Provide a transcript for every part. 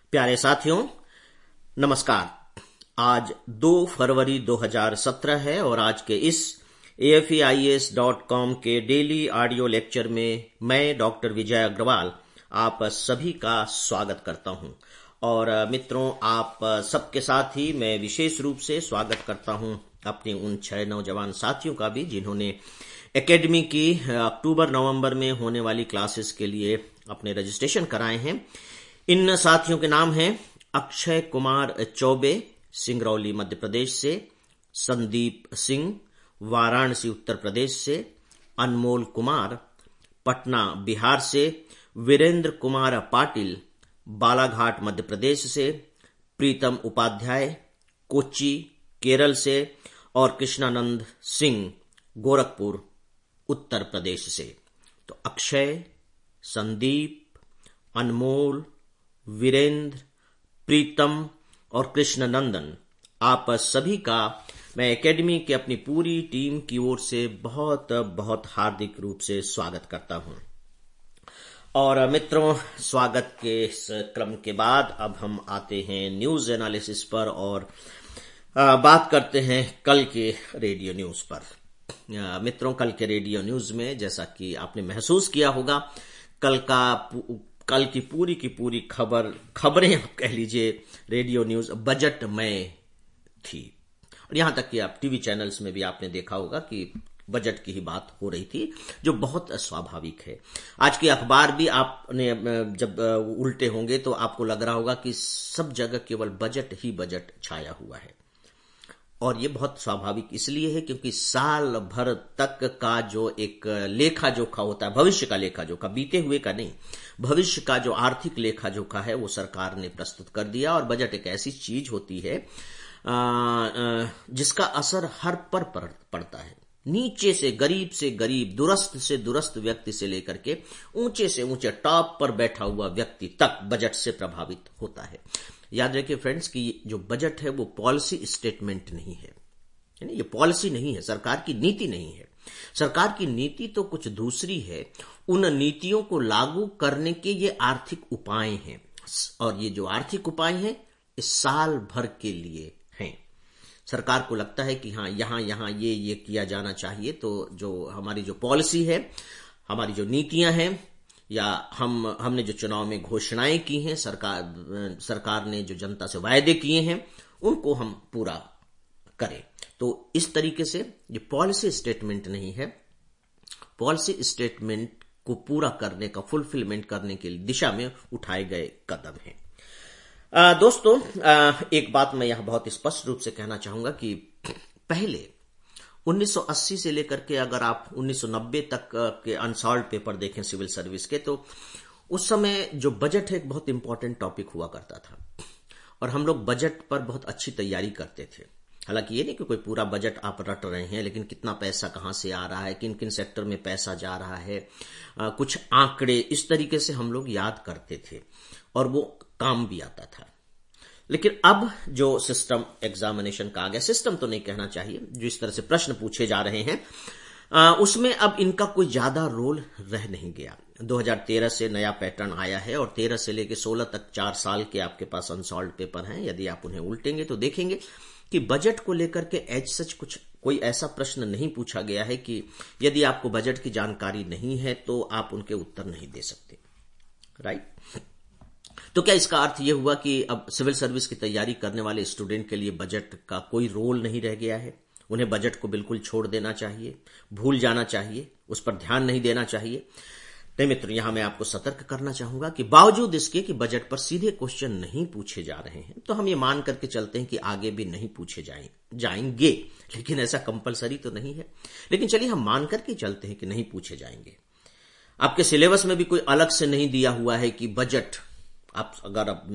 प्यारे साथियों, नमस्कार। आज 2 फरवरी 2017 है और आज के इस AFEIAS.com के डेली ऑडियो लेक्चर में मैं डॉक्टर विजय अग्रवाल आप सभी का स्वागत करता हूं। और मित्रों, आप सबके साथ ही मैं विशेष रूप से स्वागत करता हूं अपने उन 6 नौजवान साथियों का भी जिन्होंने एकेडमी की अक्टूबर-नवंबर में होने वाली क्लासेस के लिए अपने रजिस्ट्रेशन कराए हैं। इन साथियों के नाम हैं अक्षय कुमार चौबे, सिंगरौली मध्य प्रदेश से, संदीप सिंह, वाराणसी उत्तर प्रदेश से, अनमोल कुमार, पटना बिहार से, वीरेंद्र कुमार पाटिल, बालाघाट मध्य प्रदेश से, प्रीतम उपाध्याय, कोच्चि केरल से और कृष्णानंद सिंह, गोरखपुर उत्तर प्रदेश से। तो अक्षय, संदीप, अनमोल, वीरेंद्र, प्रीतम और कृष्णनंदन, आप सभी का मैं एकेडमी की अपनी पूरी टीम की ओर से बहुत बहुत हार्दिक रूप से स्वागत करता हूं। और मित्रों, स्वागत के इस क्रम के बाद अब हम आते हैं न्यूज एनालिसिस पर और बात करते हैं कल के रेडियो न्यूज पर। मित्रों, कल के रेडियो न्यूज में जैसा कि आपने महसूस किया होगा, कल की पूरी खबरें आप कह लीजिए रेडियो न्यूज बजट में थी। और यहां तक कि आप टीवी चैनल्स में भी आपने देखा होगा कि बजट की ही बात हो रही थी, जो बहुत स्वाभाविक है। आज के अखबार भी आपने जब उल्टे होंगे तो आपको लग रहा होगा कि सब जगह केवल बजट ही बजट छाया हुआ है। और ये बहुत स्वाभाविक इसलिए है क्योंकि साल भर तक का जो एक लेखा जोखा होता है, भविष्य का लेखा जोखा, बीते हुए का नहीं, भविष्य का जो आर्थिक लेखा जोखा है वो सरकार ने प्रस्तुत कर दिया। और बजट एक ऐसी चीज होती है जिसका असर हर पर पड़ता है, नीचे से गरीब, दुरस्त से दुरस्त व्यक्ति से लेकर के ऊंचे से ऊंचे टॉप पर बैठा हुआ व्यक्ति तक बजट से प्रभावित होता है। याद रखिए फ्रेंड्स कि जो बजट है वो पॉलिसी स्टेटमेंट नहीं है, ये पॉलिसी नहीं है, सरकार की नीति नहीं है। सरकार की नीति तो कुछ दूसरी है, उन नीतियों को लागू करने के ये आर्थिक उपाय हैं। और ये जो आर्थिक उपाय हैं इस साल भर के लिए हैं। सरकार को लगता है कि हाँ, यहां ये किया जाना चाहिए, तो जो हमारी जो पॉलिसी है, हमारी जो नीतियां हैं, या हमने जो चुनाव में घोषणाएं की हैं, सरकार ने जो जनता से वायदे किए हैं, उनको हम पूरा करें। तो इस तरीके से ये पॉलिसी स्टेटमेंट नहीं है, पॉलिसी स्टेटमेंट को पूरा करने का, फुलफिलमेंट करने की दिशा में उठाए गए कदम हैं। दोस्तों, एक बात मैं यहां बहुत स्पष्ट रूप से कहना चाहूंगा कि पहले 1980 से लेकर के अगर आप 1990 तक के अनसॉल्व पेपर देखें सिविल सर्विस के, तो उस समय जो बजट है एक बहुत इंपॉर्टेंट टॉपिक हुआ करता था और हम लोग बजट पर बहुत अच्छी तैयारी करते थे। हालांकि ये नहीं कि कोई पूरा बजट आप रट रहे हैं, लेकिन कितना पैसा कहां से आ रहा है, किन किन सेक्टर में पैसा जा रहा है, कुछ आंकड़े इस तरीके से हम लोग याद करते थे और वो काम भी आता था। लेकिन अब जो सिस्टम एग्जामिनेशन का आ गया, सिस्टम तो नहीं कहना चाहिए, जो इस तरह से प्रश्न पूछे जा रहे हैं उसमें अब इनका कोई ज्यादा रोल रह नहीं गया। 2013 से नया पैटर्न आया है और 13 से लेकर 16 तक 4 साल के आपके पास अनसॉल्व पेपर हैं। यदि आप उन्हें उल्टेंगे तो देखेंगे कि बजट को लेकर के एज सच कोई ऐसा प्रश्न नहीं पूछा गया है कि यदि आपको बजट की जानकारी नहीं है तो आप उनके उत्तर नहीं दे सकते। राइट? तो क्या इसका अर्थ यह हुआ कि अब सिविल सर्विस की तैयारी करने वाले स्टूडेंट के लिए बजट का कोई रोल नहीं रह गया है? उन्हें बजट को बिल्कुल छोड़ देना चाहिए, भूल जाना चाहिए, उस पर ध्यान नहीं देना चाहिए? नहीं मित्र, यहां मैं आपको सतर्क करना चाहूंगा कि बावजूद इसके कि बजट पर सीधे क्वेश्चन नहीं पूछे जा रहे हैं, तो हम ये मान करके चलते हैं कि आगे भी नहीं पूछे जाएंगे। लेकिन ऐसा कंपलसरी तो नहीं है, लेकिन चलिए हम मान करके चलते हैं कि नहीं पूछे जाएंगे। आपके सिलेबस में भी कोई अलग से नहीं दिया हुआ है कि बजट, अगर आप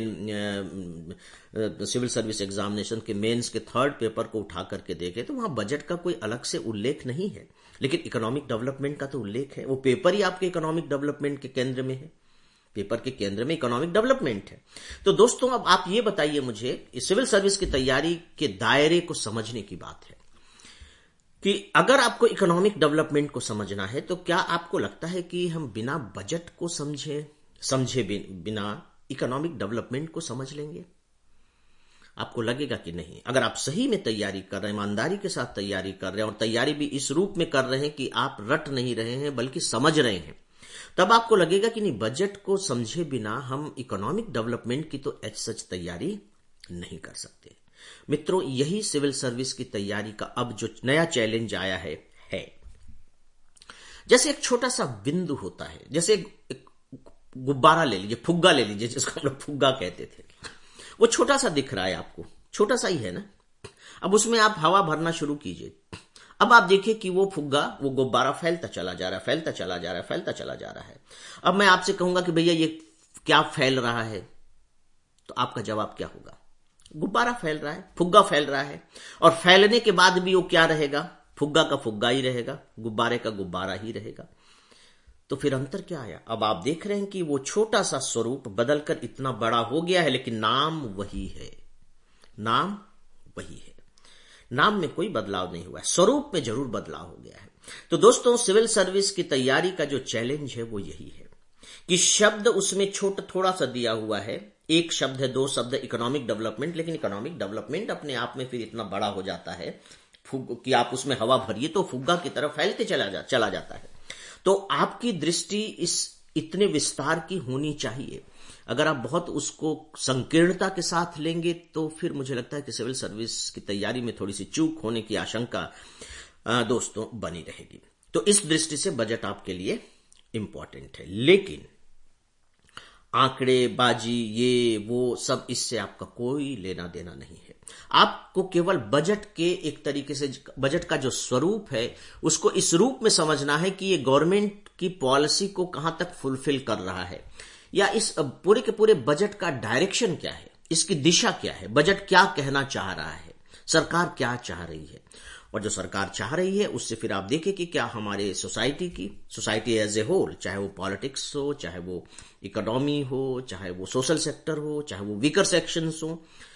सिविल सर्विस एग्जामिनेशन के मेंस के 3rd पेपर को उठा करके देखें तो वहां बजट का कोई अलग से उल्लेख नहीं है, लेकिन इकोनॉमिक डेवलपमेंट का तो उल्लेख है। वो पेपर ही आपके इकोनॉमिक डेवलपमेंट के केंद्र में है, पेपर के केंद्र में इकोनॉमिक डेवलपमेंट है। तो दोस्तों, अब आप ये बताइए मुझे, सिविल सर्विस की तैयारी के दायरे को समझने की बात है कि अगर आपको इकोनॉमिक डेवलपमेंट को समझना है तो क्या आपको लगता है कि हम बिना बजट को समझे बिना इकोनॉमिक डेवलपमेंट को समझ लेंगे? आपको लगेगा कि नहीं। अगर आप सही में तैयारी कर रहे हैं, ईमानदारी के साथ तैयारी कर रहे हैं और तैयारी भी इस रूप में कर रहे हैं कि आप रट नहीं रहे हैं बल्कि समझ रहे हैं, तब आपको लगेगा कि नहीं, बजट को समझे बिना हम इकोनॉमिक डेवलपमेंट की तो एज सच तैयारी नहीं कर सकते। मित्रों, यही सिविल सर्विस की तैयारी का अब जो नया चैलेंज आया है। जैसे एक छोटा सा बिंदु होता है, जैसे एक गुब्बारा ले लीजिए, फुग्गा ले लीजिए, जिसको हम लोग फुग्गा कहते थे। वो छोटा सा दिख रहा है आपको, छोटा सा ही है ना। अब उसमें आप हवा भरना शुरू कीजिए। अब आप देखिए कि वो फुग्गा, वो गुब्बारा फैलता चला जा रहा है, फैलता चला जा रहा है, फैलता चला जा रहा है। अब मैं आपसे कहूंगा कि भैया ये क्या फैल रहा है, तो आपका जवाब क्या होगा? गुब्बारा फैल रहा है, फुग्गा फैल रहा है। और फैलने के बाद भी वो क्या रहेगा? फुग्गा का फुग्गा ही रहेगा, गुब्बारे का गुब्बारा ही रहेगा। तो फिर अंतर क्या आया? अब आप देख रहे हैं कि वो छोटा सा स्वरूप बदलकर इतना बड़ा हो गया है, लेकिन नाम वही है। नाम वही है, नाम में कोई बदलाव नहीं हुआ है, स्वरूप में जरूर बदलाव हो गया है। तो दोस्तों, सिविल सर्विस की तैयारी का जो चैलेंज है वो यही है कि शब्द उसमें थोड़ा सा दिया हुआ है, एक शब्द है, दो शब्द इकोनॉमिक डेवलपमेंट, लेकिन इकोनॉमिक डेवलपमेंट अपने आप में फिर इतना बड़ा हो जाता है कि आप उसमें हवा भरिए तो फुग्गा की तरफ फैलते चला जाता है। तो आपकी दृष्टि इस इतने विस्तार की होनी चाहिए। अगर आप बहुत उसको संकीर्णता के साथ लेंगे तो फिर मुझे लगता है कि सिविल सर्विस की तैयारी में थोड़ी सी चूक होने की आशंका दोस्तों बनी रहेगी। तो इस दृष्टि से बजट आपके लिए इंपॉर्टेंट है, लेकिन आंकड़ेबाजी ये वो सब, इससे आपका कोई लेना देना नहीं है। आपको केवल बजट के एक तरीके से, बजट का जो स्वरूप है उसको इस रूप में समझना है कि ये गवर्नमेंट की पॉलिसी को कहां तक फुलफिल कर रहा है, या इस पूरे के पूरे बजट का डायरेक्शन क्या है, इसकी दिशा क्या है, बजट क्या कहना चाह रहा है, सरकार क्या चाह रही है। और जो सरकार चाह रही है उससे फिर आप देखें कि क्या हमारे सोसाइटी एज ए होल, चाहे वो पॉलिटिक्स हो, चाहे वो इकोनॉमी हो, चाहे वो सोशल सेक्टर हो, चाहे वो वीकर सेक्शंस हो,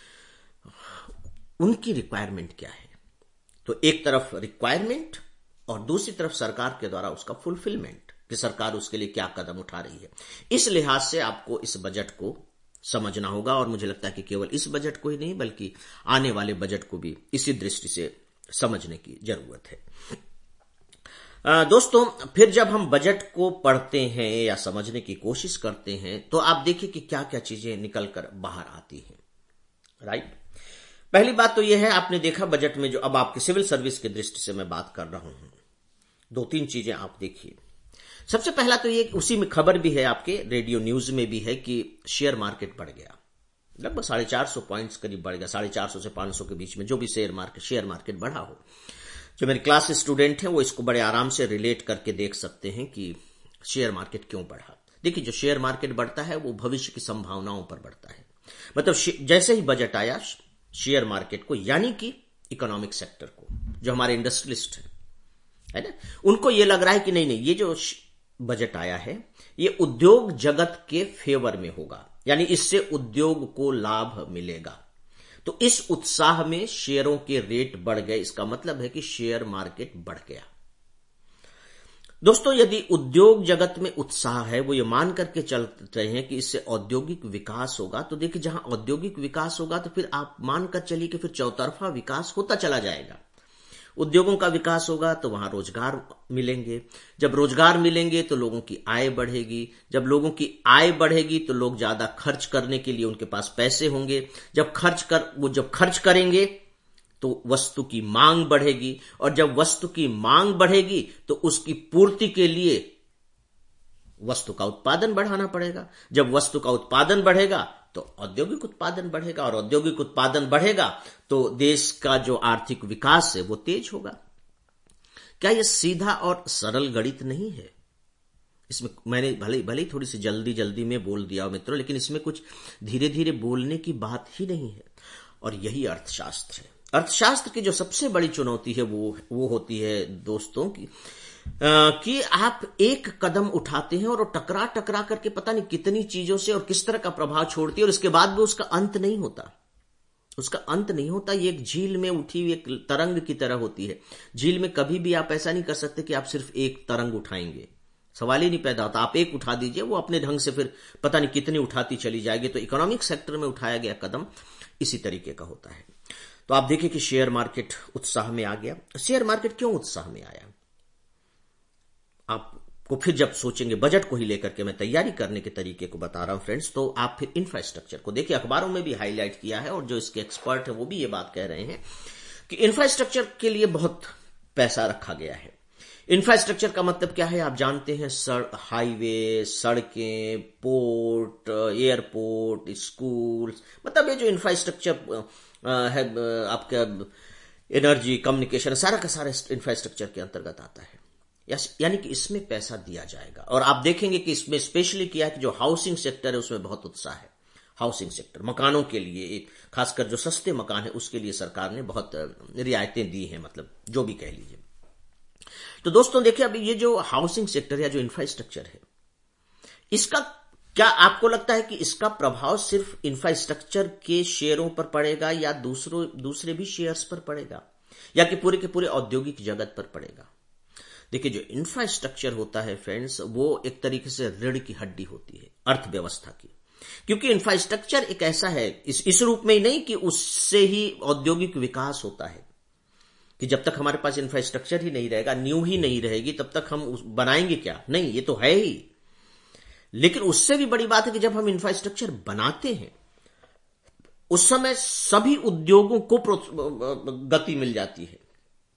उनकी रिक्वायरमेंट क्या है। तो एक तरफ रिक्वायरमेंट और दूसरी तरफ सरकार के द्वारा उसका फुलफिलमेंट, कि सरकार उसके लिए क्या कदम उठा रही है। इस लिहाज से आपको इस बजट को समझना होगा, और मुझे लगता है कि केवल इस बजट को ही नहीं बल्कि आने वाले बजट को भी इसी दृष्टि से समझने की जरूरत है। दोस्तों, फिर जब हम बजट को पढ़ते हैं या समझने की कोशिश करते हैं तो आप देखिए कि क्या क्या चीजें निकलकर बाहर आती हैं। राइट, पहली बात तो यह है, आपने देखा बजट में जो, अब आपकी सिविल सर्विस की दृष्टि से मैं बात कर रहा हूं, दो तीन चीजें आप देखिए। सबसे पहला तो ये, उसी में खबर भी है, आपके रेडियो न्यूज में भी है कि शेयर मार्केट बढ़ गया, लगभग 450 पॉइंट्स करीब बढ़ गया, 450 से 500 के बीच में जो भी शेयर मार्केट बढ़ा हो। जो मेरे क्लास स्टूडेंट हैं वो इसको बड़े आराम से रिलेट करके देख सकते हैं कि शेयर मार्केट क्यों बढ़ा। देखिए, जो शेयर मार्केट बढ़ता है वो भविष्य की संभावनाओं पर बढ़ता है। मतलब जैसे ही बजट आया, शेयर मार्केट को, यानी कि इकोनॉमिक सेक्टर को, जो हमारे इंडस्ट्रियलिस्ट है ना, उनको ये लग रहा है कि नहीं, ये जो बजट आया है ये उद्योग जगत के फेवर में होगा, यानी इससे उद्योग को लाभ मिलेगा। तो इस उत्साह में शेयरों के रेट बढ़ गए। इसका मतलब है कि शेयर मार्केट बढ़ गया। दोस्तों, यदि उद्योग जगत में उत्साह है, वो ये मान करके चल रहे हैं कि इससे औद्योगिक विकास होगा, तो देखिए जहां औद्योगिक विकास होगा तो फिर आप मानकर चलिए कि फिर चौतरफा विकास होता चला जाएगा। उद्योगों का विकास होगा तो वहां रोजगार मिलेंगे, जब रोजगार मिलेंगे तो लोगों की आय बढ़ेगी, जब लोगों की आय बढ़ेगी तो लोग ज्यादा खर्च करने के लिए उनके पास पैसे होंगे, जब खर्च करेंगे तो वस्तु की मांग बढ़ेगी, और जब वस्तु की मांग बढ़ेगी तो उसकी पूर्ति के लिए वस्तु का उत्पादन बढ़ाना पड़ेगा। जब वस्तु का उत्पादन बढ़ेगा तो औद्योगिक उत्पादन बढ़ेगा, और औद्योगिक उत्पादन बढ़ेगा तो देश का जो आर्थिक विकास है वो तेज होगा। क्या यह सीधा और सरल गणित नहीं है? इसमें मैंने भले ही थोड़ी सी जल्दी में बोल दिया मित्रों, लेकिन इसमें कुछ धीरे धीरे बोलने की बात ही नहीं है। और यही अर्थशास्त्र है। अर्थशास्त्र की जो सबसे बड़ी चुनौती है वो होती है दोस्तों कि आप एक कदम उठाते हैं और वो टकरा करके पता नहीं कितनी चीजों से और किस तरह का प्रभाव छोड़ती है, और इसके बाद भी उसका अंत नहीं होता। ये एक झील में उठी हुई एक तरंग की तरह होती है। झील में कभी भी आप ऐसा नहीं कर सकते कि आप सिर्फ एक तरंग उठाएंगे, सवाल ही नहीं पैदा होता। आप एक उठा दीजिए, वो अपने ढंग से फिर पता नहीं कितनी उठाती चली जाएगी। तो इकोनॉमिक सेक्टर में उठाया गया कदम इसी तरीके का होता है। तो आप देखिए कि शेयर मार्केट उत्साह में आ गया। शेयर मार्केट क्यों उत्साह में आया, आपको फिर जब सोचेंगे, बजट को ही लेकर के मैं तैयारी करने के तरीके को बता रहा हूं फ्रेंड्स, तो आप फिर इंफ्रास्ट्रक्चर को देखिए। अखबारों में भी हाईलाइट किया है और जो इसके एक्सपर्ट हैं वो भी ये बात कह रहे हैं कि इंफ्रास्ट्रक्चर के लिए बहुत पैसा रखा गया है। इंफ्रास्ट्रक्चर का मतलब क्या है, आप जानते हैं, हाईवे, सड़कें, पोर्ट, एयरपोर्ट, स्कूल्स, मतलब ये जो इंफ्रास्ट्रक्चर है आपका, एनर्जी, कम्युनिकेशन, सारा का सारा इंफ्रास्ट्रक्चर के अंतर्गत आता है। यानी कि इसमें पैसा दिया जाएगा। और आप देखेंगे कि इसमें स्पेशली किया है कि जो हाउसिंग सेक्टर है उसमें बहुत उत्साह है। हाउसिंग सेक्टर, मकानों के लिए, खासकर जो सस्ते मकान है उसके लिए सरकार ने बहुत रियायतें दी हैं, मतलब जो भी कह लीजिए। तो दोस्तों देखिए, अभी ये जो हाउसिंग सेक्टर या जो इंफ्रास्ट्रक्चर है, इसका क्या आपको लगता है कि इसका प्रभाव सिर्फ इंफ्रास्ट्रक्चर के शेयरों पर पड़ेगा या दूसरे भी शेयर्स पर पड़ेगा, या कि पूरे के पूरे औद्योगिक जगत पर पड़ेगा? देखिए, जो इंफ्रास्ट्रक्चर होता है फ्रेंड्स, वो एक तरीके से रीढ़ की हड्डी होती है अर्थव्यवस्था की। क्योंकि इंफ्रास्ट्रक्चर एक ऐसा है, इस रूप में ही नहीं कि उससे ही औद्योगिक विकास होता है, कि जब तक हमारे पास इंफ्रास्ट्रक्चर ही नहीं रहेगा, न्यू ही नहीं रहेगी, तब तक हम बनाएंगे क्या? नहीं, ये तो है ही। लेकिन उससे भी बड़ी बात है कि जब हम इंफ्रास्ट्रक्चर बनाते हैं उस समय सभी उद्योगों को गति मिल जाती है।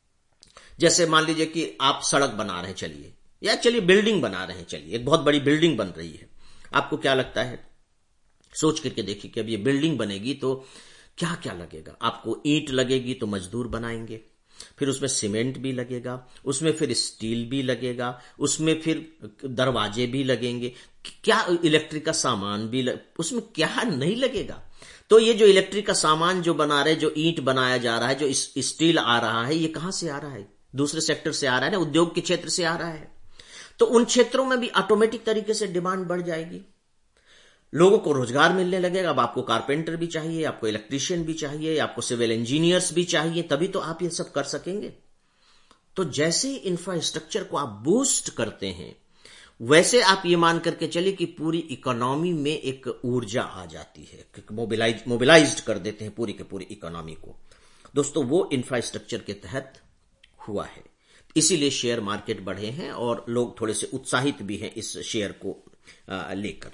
जैसे मान लीजिए कि आप सड़क बना रहे हैं, चलिए बिल्डिंग बना रहे हैं, चलिए एक बहुत बड़ी बिल्डिंग बन रही है। आपको क्या लगता है, सोच करके देखिए कि अब ये बिल्डिंग बनेगी तो क्या क्या लगेगा? आपको ईंट लगेगी तो मजदूर बनाएंगे, फिर उसमें सीमेंट भी लगेगा, उसमें फिर स्टील भी लगेगा, उसमें फिर दरवाजे भी लगेंगे, क्या इलेक्ट्रिक का सामान भी उसमें क्या नहीं लगेगा? तो ये जो इलेक्ट्रिक का सामान जो बना रहे, जो ईंट बनाया जा रहा है, जो स्टील आ रहा है, ये कहां से आ रहा है? दूसरे सेक्टर से आ रहा है ना, उद्योग के क्षेत्र से आ रहा है। तो उन क्षेत्रों में भी ऑटोमेटिक तरीके से डिमांड बढ़ जाएगी, लोगों को रोजगार मिलने लगेगा। अब आपको कारपेंटर भी चाहिए, आपको इलेक्ट्रीशियन भी चाहिए, आपको सिविल इंजीनियर्स भी चाहिए, तभी तो आप ये सब कर सकेंगे। तो जैसे इंफ्रास्ट्रक्चर को आप बूस्ट करते हैं, वैसे आप ये मान करके चलिए कि पूरी इकोनॉमी में एक ऊर्जा आ जाती है, मोबिलाइज्ड कर देते हैं पूरी के पूरी इकोनॉमी को। दोस्तों, वो इंफ्रास्ट्रक्चर के तहत हुआ है, इसीलिए शेयर मार्केट बढ़े हैं और लोग थोड़े से उत्साहित भी हैं इस शेयर को लेकर।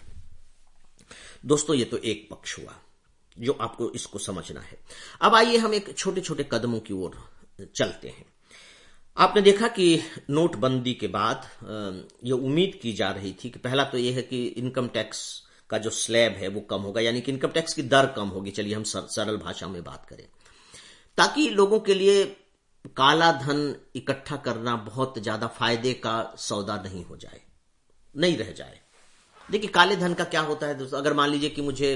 दोस्तों, ये तो एक पक्ष हुआ जो आपको इसको समझना है। अब आइए हम एक छोटे छोटे कदमों की ओर चलते हैं। आपने देखा कि नोटबंदी के बाद ये उम्मीद की जा रही थी कि पहला तो ये है कि इनकम टैक्स का जो स्लैब है वो कम होगा, यानी कि इनकम टैक्स की दर कम होगी। चलिए हम सरल भाषा में बात करें, ताकि लोगों के लिए काला धन इकट्ठा करना बहुत ज्यादा फायदे का सौदा नहीं हो जाए, नहीं रह जाए। देखिए, काले धन का क्या होता है दोस्तों, अगर मान लीजिए कि मुझे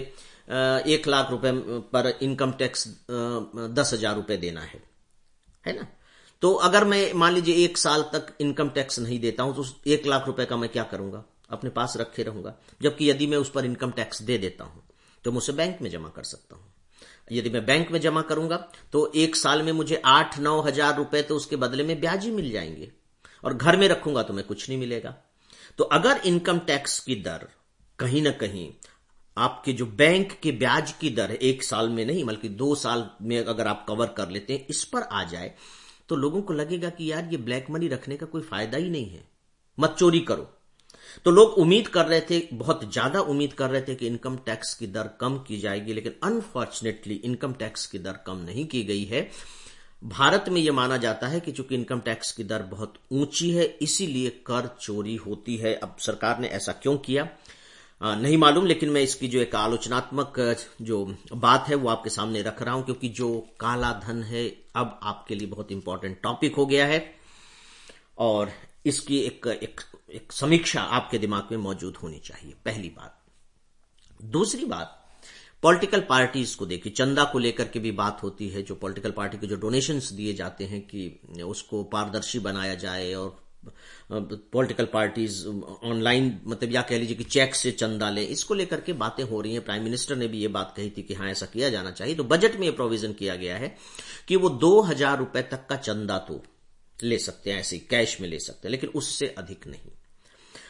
1 लाख रुपए पर इनकम टैक्स 10,000 रुपए देना है ना, तो अगर मैं मान लीजिए 1 साल तक इनकम टैक्स नहीं देता हूं, तो उस 1 लाख रुपए का मैं क्या करूंगा? अपने पास रखे रहूंगा। जबकि यदि मैं उस पर इनकम टैक्स दे देता हूं तो मैं उसे बैंक में जमा कर सकता हूं। यदि मैं बैंक में जमा करूंगा तो 1 साल में मुझे 8-9 हजार रुपए तो उसके बदले में ब्याज ही मिल जाएंगे, और घर में रखूंगा तो मैं कुछ नहीं मिलेगा। तो अगर इनकम टैक्स की दर कहीं ना कहीं आपके जो बैंक के ब्याज की दर है, 1 साल में नहीं बल्कि 2 साल में अगर आप कवर कर लेते हैं, इस पर आ जाए, तो लोगों को लगेगा कि यार ये ब्लैक मनी रखने का कोई फायदा ही नहीं है, मत चोरी करो। तो लोग उम्मीद कर रहे थे, बहुत ज्यादा उम्मीद कर रहे थे कि इनकम टैक्स की दर कम की जाएगी, लेकिन अनफॉर्चुनेटली इनकम टैक्स की दर कम नहीं की गई है। भारत में यह माना जाता है कि चूंकि इनकम टैक्स की दर बहुत ऊंची है, इसीलिए कर चोरी होती है। अब सरकार ने ऐसा क्यों किया नहीं मालूम, लेकिन मैं इसकी जो एक आलोचनात्मक जो बात है वो आपके सामने रख रहा हूं, क्योंकि जो काला धन है अब आपके लिए बहुत इंपॉर्टेंट टॉपिक हो गया है और इसकी एक समीक्षा आपके दिमाग में मौजूद होनी चाहिए, पहली बात। दूसरी बात, पॉलिटिकल पार्टीज को देखिए, चंदा को लेकर के भी बात होती है। जो पॉलिटिकल पार्टी के जो डोनेशंस दिए जाते हैं कि उसको पारदर्शी बनाया जाए, और पॉलिटिकल पार्टीज ऑनलाइन, मतलब या कह लीजिए कि चेक से चंदा ले, इसको लेकर के बातें हो रही हैं। प्राइम मिनिस्टर ने भी ये बात कही थी कि हाँ, ऐसा किया जाना चाहिए। तो बजट में ये प्रोविजन किया गया है कि वो 2,000 रुपए तक का चंदा तो ले सकते हैं, ऐसे कैश में ले सकते हैं, लेकिन उससे अधिक नहीं।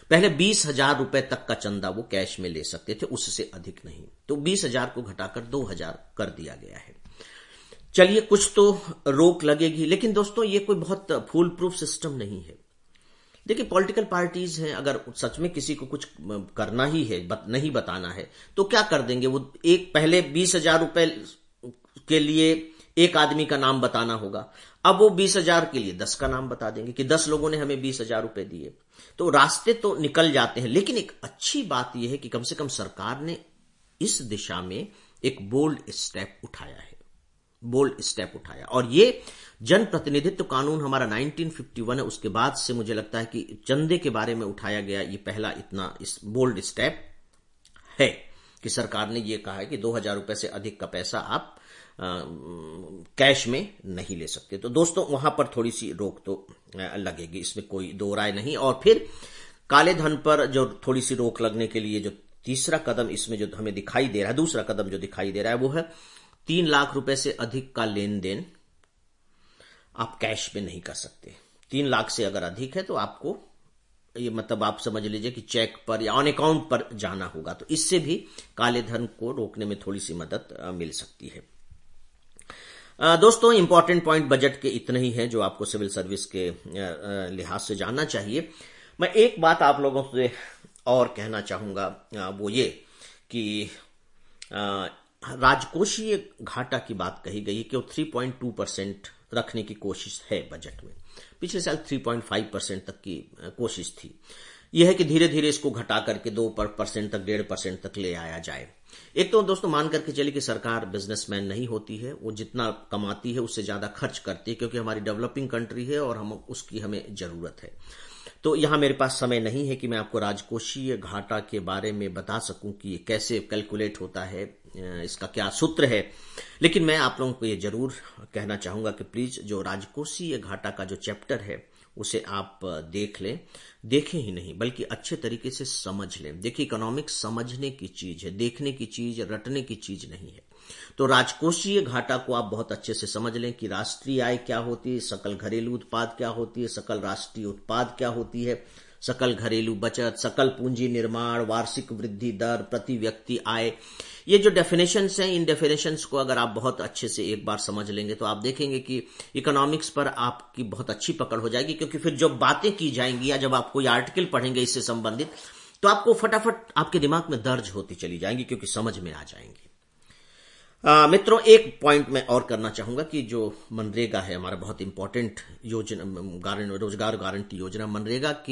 पहले 20,000 रुपए तक का चंदा वो कैश में ले सकते थे, उससे अधिक नहीं। तो 20,000 को घटाकर 2,000 कर दिया गया है। चलिए, कुछ तो रोक लगेगी, लेकिन दोस्तों ये कोई बहुत फूल प्रूफ सिस्टम नहीं है। देखिए, पॉलिटिकल पार्टीज हैं, अगर सच में किसी को कुछ करना ही है, नहीं बताना है, तो क्या कर देंगे वो? एक पहले 20,000 रुपए के लिए एक आदमी का नाम बताना होगा, अब वो 20,000 के लिए 10 का नाम बता देंगे कि 10 लोगों ने हमें 20,000 रुपए दिए। तो रास्ते तो निकल जाते हैं। लेकिन एक अच्छी बात यह है कि कम से कम सरकार ने इस दिशा में एक बोल्ड स्टेप उठाया है, बोल्ड स्टेप उठाया। और ये जन प्रतिनिधित्व कानून हमारा 1951 है, उसके बाद से मुझे लगता है कि चंदे के बारे में उठाया गया ये पहला इतना इस बोल्ड स्टेप है कि सरकार ने ये कहा है कि 2,000 रुपए से अधिक का पैसा आप कैश में नहीं ले सकते। तो दोस्तों, वहां पर थोड़ी सी रोक तो लगेगी, इसमें कोई दो राय नहीं। और फिर काले धन पर जो थोड़ी सी रोक लगने के लिए जो तीसरा कदम इसमें जो हमें दिखाई दे रहा है, दूसरा कदम जो दिखाई दे रहा है, वो है 3 लाख रुपए से अधिक का लेन देन आप कैश में नहीं कर सकते। 3 लाख से अगर अधिक है तो आपको ये मतलब आप समझ लीजिए कि चेक पर या ऑन अकाउंट पर जाना होगा। तो इससे भी काले धन को रोकने में थोड़ी सी मदद मिल सकती है। दोस्तों, इंपॉर्टेंट पॉइंट बजट के इतने ही हैं जो आपको सिविल सर्विस के लिहाज से जानना चाहिए। मैं एक बात आप लोगों से और कहना चाहूंगा, वो ये कि राजकोषीय घाटा की बात कही गई कि वो 3.2% रखने की कोशिश है बजट में। पिछले साल 3.5% तक की कोशिश थी। यह है कि धीरे धीरे इसको घटा करके 2% तक, 1.5% तक ले आया जाए। एक तो दोस्तों मान करके चलिए कि सरकार बिजनेसमैन नहीं होती है, वो जितना कमाती है उससे ज्यादा खर्च करती है, क्योंकि हमारी डेवलपिंग कंट्री है और उसकी हमें जरूरत है। तो यहां मेरे पास समय नहीं है कि मैं आपको राजकोषीय घाटा के बारे में बता सकूं कि ये कैसे कैलकुलेट होता है, इसका क्या सूत्र है। लेकिन मैं आप लोगों को ये जरूर कहना चाहूंगा कि प्लीज जो राजकोषीय घाटा का जो चैप्टर है उसे आप देख लें, देखें ही नहीं बल्कि अच्छे तरीके से समझ लें। देखिए, इकोनॉमिक्स समझने की चीज है, देखने की चीज, रटने की चीज नहीं है। तो राजकोषीय घाटा को आप बहुत अच्छे से समझ लें कि राष्ट्रीय आय क्या होती है, सकल घरेलू उत्पाद क्या होती है, सकल राष्ट्रीय उत्पाद क्या होती है, सकल घरेलू बचत, सकल पूंजी निर्माण, वार्षिक वृद्धि दर, प्रति व्यक्ति आय। ये जो डेफिनेशंस हैं, इन डेफिनेशंस को अगर आप बहुत अच्छे से एक बार समझ लेंगे तो आप देखेंगे कि इकोनॉमिक्स पर आपकी बहुत अच्छी पकड़ हो जाएगी। क्योंकि फिर जब बातें की जाएंगी या जब आप कोई आर्टिकल पढ़ेंगे इससे संबंधित, तो आपको फटाफट आपके दिमाग में दर्ज होती चली जाएंगी, क्योंकि समझ में आ जाएंगी। मित्रों, एक पॉइंट मैं और करना चाहूंगा कि जो मनरेगा है, हमारा बहुत इंपॉर्टेंट योजना, रोजगार गारंटी योजना, मनरेगा की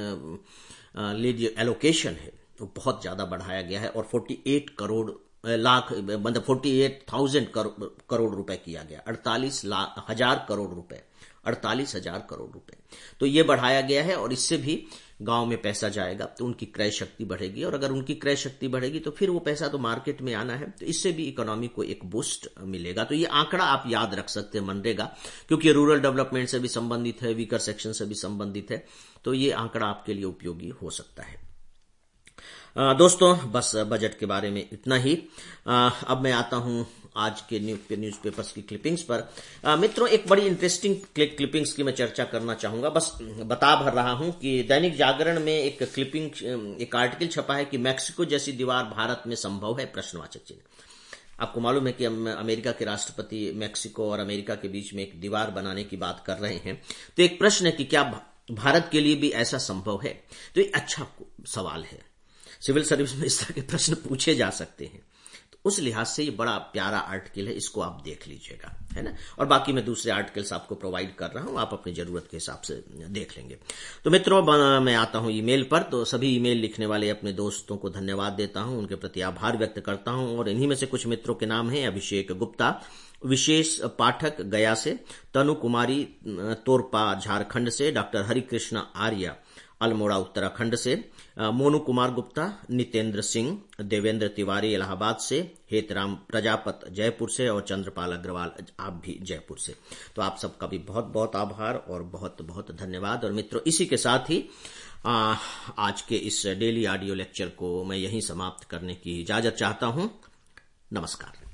एलोकेशन है वो बहुत ज्यादा बढ़ाया गया है और 48 करोड़ लाख मतलब 48,000 करोड़ रुपए किया गया, 48,000 करोड़ रुपए, 48,000 करोड़ रुपए। तो ये बढ़ाया गया है और इससे भी गांव में पैसा जाएगा तो उनकी क्रय शक्ति बढ़ेगी, और अगर उनकी क्रय शक्ति बढ़ेगी तो फिर वो पैसा तो मार्केट में आना है, तो इससे भी इकोनॉमी को एक बूस्ट मिलेगा। तो ये आंकड़ा आप याद रख सकते हैं मनरेगा, क्योंकि रूरल डेवलपमेंट से भी संबंधित है, वीकर सेक्शन से भी संबंधित है, तो ये आंकड़ा आपके लिए उपयोगी हो सकता है। दोस्तों, बस बजट के बारे में इतना ही। अब मैं आता हूं आज के न्यूज़पेपर्स की क्लिपिंग्स पर। मित्रों, एक बड़ी इंटरेस्टिंग क्लिपिंग्स की मैं चर्चा करना चाहूंगा। बस बता भर रहा हूं कि दैनिक जागरण में एक आर्टिकल छपा है कि मैक्सिको जैसी दीवार भारत में संभव है, प्रश्नवाचक चिन्ह। आपको मालूम है कि अमेरिका के राष्ट्रपति मैक्सिको और अमेरिका के बीच में एक दीवार बनाने की बात कर रहे हैं। तो एक प्रश्न है कि क्या भारत के लिए भी ऐसा संभव है? तो एक अच्छा सवाल है। सिविल सर्विस में इस तरह के प्रश्न पूछे जा सकते हैं, तो उस लिहाज से ये बड़ा प्यारा आर्टिकल है, इसको आप देख लीजिएगा, है ना। और बाकी मैं दूसरे आर्टिकल्स आपको प्रोवाइड कर रहा हूं, आप अपनी जरूरत के हिसाब से देख लेंगे। तो मित्रों, मैं आता हूं ईमेल पर। तो सभी ईमेल लिखने वाले अपने दोस्तों को धन्यवाद देता हूं, उनके प्रति आभार व्यक्त करता हूं। और इन्हीं में से कुछ मित्रों के नाम हैं: अभिषेक गुप्ता, विशेष पाठक गया से, तनु कुमारी तोरपा झारखंड से, डॉक्टर हरिकृष्ण आर्य अल्मोड़ा उत्तराखंड से, मोनू कुमार गुप्ता, नितेंद्र सिंह, देवेंद्र तिवारी इलाहाबाद से, हेतराम प्रजापत जयपुर से और चंद्रपाल अग्रवाल आप भी जयपुर से। तो आप सबका भी बहुत बहुत आभार और बहुत बहुत धन्यवाद। और मित्रों, इसी के साथ ही आज के इस डेली ऑडियो लेक्चर को मैं यहीं समाप्त करने की इजाजत चाहता हूं। नमस्कार।